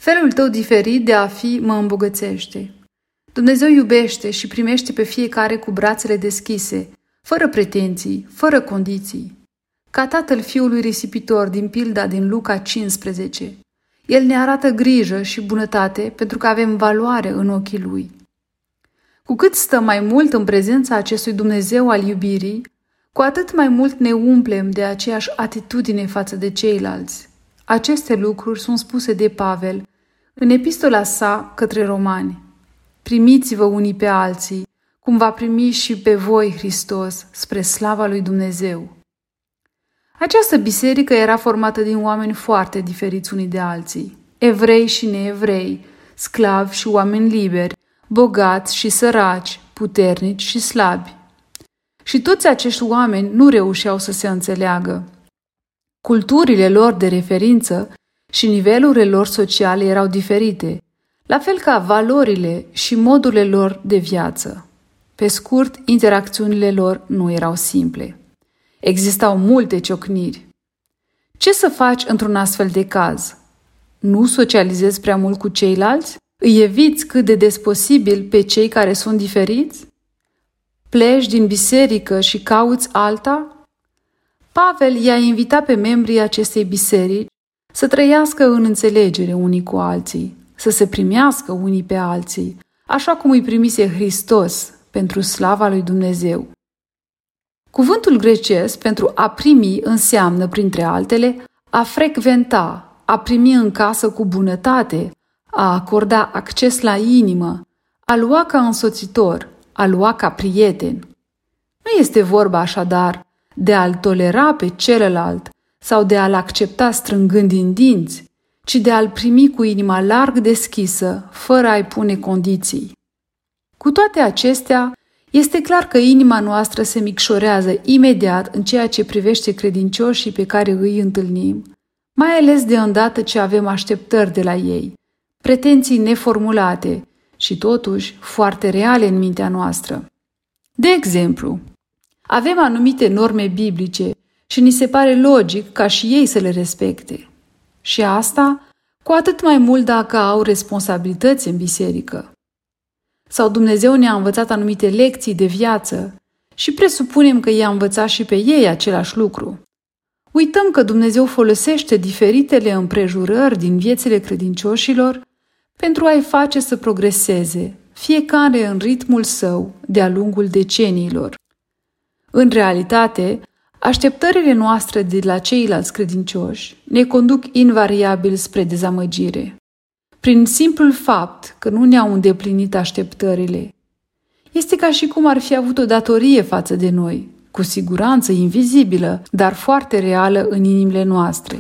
Felul tău diferit de a fi mă îmbogățește. Dumnezeu iubește și primește pe fiecare cu brațele deschise, fără pretenții, fără condiții. Ca tatăl fiului risipitor din pilda din Luca 15, El ne arată grijă și bunătate pentru că avem valoare în ochii Lui. Cu cât stăm mai mult în prezența acestui Dumnezeu al iubirii, cu atât mai mult ne umplem de aceeași atitudine față de ceilalți. Aceste lucruri sunt spuse de Pavel în epistola sa către romani. Primiți-vă unii pe alții, cum va primi și pe voi Hristos, spre slava lui Dumnezeu. Această biserică era formată din oameni foarte diferiți unii de alții, evrei și neevrei, sclavi și oameni liberi, bogați și săraci, puternici și slabi. Și toți acești oameni nu reușeau să se înțeleagă. Culturile lor de referință și nivelurile lor sociale erau diferite, la fel ca valorile și modurile lor de viață. Pe scurt, interacțiunile lor nu erau simple. Existau multe ciocniri. Ce să faci într-un astfel de caz? Nu socializezi prea mult cu ceilalți? Îi eviți cât de des posibil pe cei care sunt diferiți? Pleci din biserică și cauți alta? Pavel i-a invitat pe membrii acestei biserici să trăiască în înțelegere unii cu alții, să se primească unii pe alții, așa cum îi primise Hristos pentru slava lui Dumnezeu. Cuvântul grecesc pentru a primi înseamnă, printre altele, a frecventa, a primi în casă cu bunătate, a acorda acces la inimă, a lua ca însoțitor, a lua ca prieten. Nu este vorba așadar de a-l tolera pe celălalt sau de a-l accepta strângând din dinți, ci de a-l primi cu inima larg deschisă, fără a-i pune condiții. Cu toate acestea, este clar că inima noastră se micșorează imediat în ceea ce privește credincioșii pe care îi întâlnim, mai ales de îndată ce avem așteptări de la ei, pretenții neformulate și totuși foarte reale în mintea noastră. De exemplu, avem anumite norme biblice și ni se pare logic ca și ei să le respecte. Și asta cu atât mai mult dacă au responsabilități în biserică. Sau Dumnezeu ne-a învățat anumite lecții de viață și presupunem că i-a învățat și pe ei același lucru. Uităm că Dumnezeu folosește diferitele împrejurări din viețile credincioșilor pentru a-i face să progreseze, fiecare în ritmul său de-a lungul deceniilor. În realitate, așteptările noastre de la ceilalți credincioși ne conduc invariabil spre dezamăgire, prin simplul fapt că nu ne-au îndeplinit așteptările. Este ca și cum ar fi avut o datorie față de noi, cu siguranță invizibilă, dar foarte reală în inimile noastre.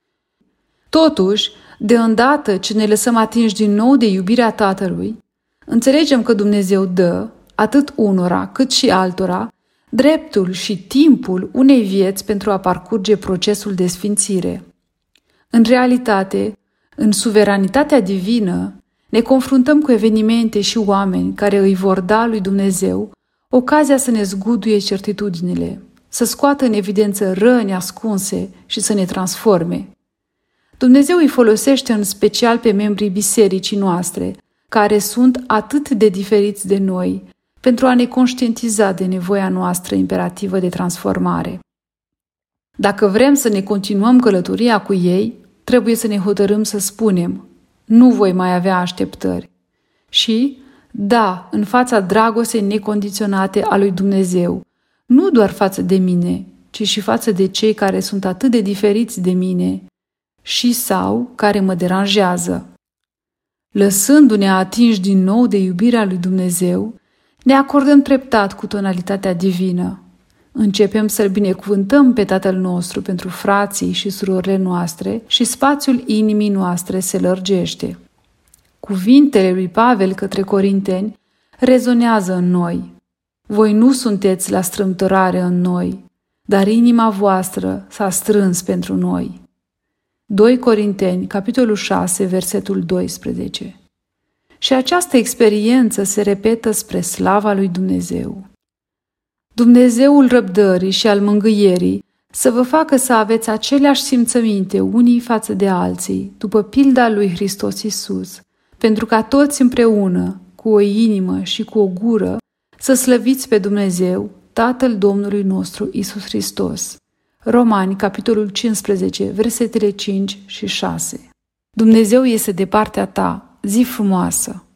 Totuși, de îndată ce ne lăsăm atinși din nou de iubirea Tatălui, înțelegem că Dumnezeu dă, atât unora cât și altora, dreptul și timpul unei vieți pentru a parcurge procesul de sfințire. În realitate, în suveranitatea divină, ne confruntăm cu evenimente și oameni care îi vor da lui Dumnezeu ocazia să ne zguduie certitudinile, să scoată în evidență răni ascunse și să ne transforme. Dumnezeu îi folosește în special pe membrii bisericii noastre, care sunt atât de diferiți de noi, pentru a ne conștientiza de nevoia noastră imperativă de transformare. Dacă vrem să ne continuăm călătoria cu ei, trebuie să ne hotărâm să spunem: nu voi mai avea așteptări. Și, da, în fața dragostei necondiționate a lui Dumnezeu, nu doar față de mine, ci și față de cei care sunt atât de diferiți de mine și sau care mă deranjează. Lăsându-ne atinși din nou de iubirea lui Dumnezeu, ne acordăm treptat cu tonalitatea divină. Începem să-L binecuvântăm pe Tatăl nostru pentru frații și surorile noastre și spațiul inimii noastre se lărgește. Cuvintele lui Pavel către Corinteni rezonează în noi. Voi nu sunteți la strâmtorare în noi, dar inima voastră s-a strâns pentru noi. 2 Corinteni, capitolul 6, versetul 12. Și această experiență se repetă spre slava lui Dumnezeu. Dumnezeul răbdării și al mângâierii să vă facă să aveți aceleași simțăminte unii față de alții, după pilda lui Hristos Iisus, pentru ca toți împreună, cu o inimă și cu o gură, să slăviți pe Dumnezeu, Tatăl Domnului nostru Iisus Hristos. Romani, capitolul 15, versetele 5 și 6. Dumnezeu este de partea ta, zi frumoasă!